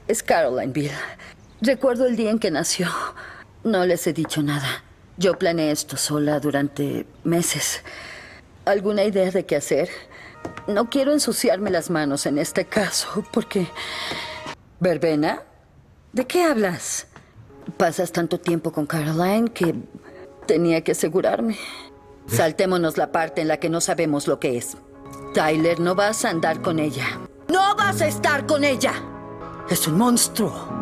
Es Caroline, Bill. Recuerdo el día en que nació. No les he dicho nada. Yo planeé esto sola durante meses. ¿Alguna idea de qué hacer? No quiero ensuciarme las manos en este caso, porque... ¿Verbena? ¿De qué hablas? Pasas tanto tiempo con Caroline que tenía que asegurarme. Saltémonos la parte en la que no sabemos lo que es. Tyler, no vas a andar con ella. ¡No vas a estar con ella! Es un monstruo.